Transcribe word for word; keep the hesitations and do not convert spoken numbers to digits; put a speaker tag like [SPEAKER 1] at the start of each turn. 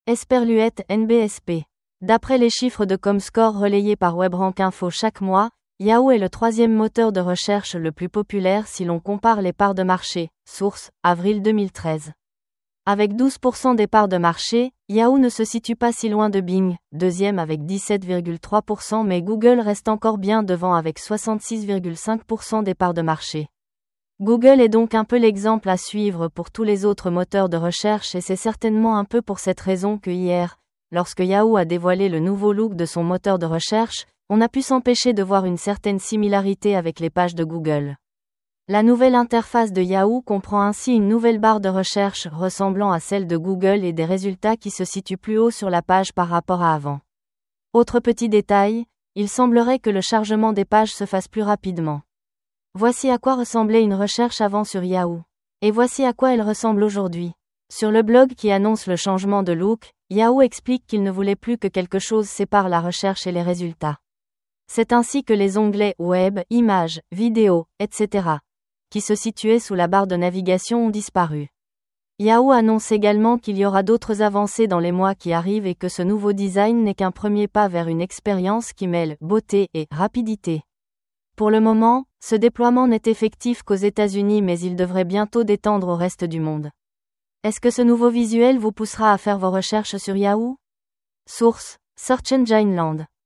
[SPEAKER 1] Esperluette N B S P. D'après les chiffres de Comscore relayés par WebRankInfo chaque mois, Yahoo est le troisième moteur de recherche le plus populaire si l'on compare les parts de marché. Source, avril deux mille treize. Avec douze pour cent des parts de marché, Yahoo ne se situe pas si loin de Bing, deuxième avec dix-sept virgule trois pour cent, mais Google reste encore bien devant avec soixante-six virgule cinq pour cent des parts de marché. Google est donc un peu l'exemple à suivre pour tous les autres moteurs de recherche et c'est certainement un peu pour cette raison que hier, lorsque Yahoo a dévoilé le nouveau look de son moteur de recherche, on n'a pu s'empêcher de voir une certaine similarité avec les pages de Google. La nouvelle interface de Yahoo comprend ainsi une nouvelle barre de recherche ressemblant à celle de Google et des résultats qui se situent plus haut sur la page par rapport à avant. Autre petit détail, il semblerait que le chargement des pages se fasse plus rapidement. Voici à quoi ressemblait une recherche avant sur Yahoo. Et voici à quoi elle ressemble aujourd'hui. Sur le blog qui annonce le changement de look, Yahoo explique qu'il ne voulait plus que quelque chose sépare la recherche et les résultats. C'est ainsi que les onglets Web, Images, Vidéos, et cetera, qui se situaient sous la barre de navigation ont disparu. Yahoo annonce également qu'il y aura d'autres avancées dans les mois qui arrivent et que ce nouveau design n'est qu'un premier pas vers une expérience qui mêle beauté et rapidité. Pour le moment, ce déploiement n'est effectif qu'aux États-Unis mais il devrait bientôt d'étendre au reste du monde. Est-ce que ce nouveau visuel vous poussera à faire vos recherches sur Yahoo? Source, Search Engine Land.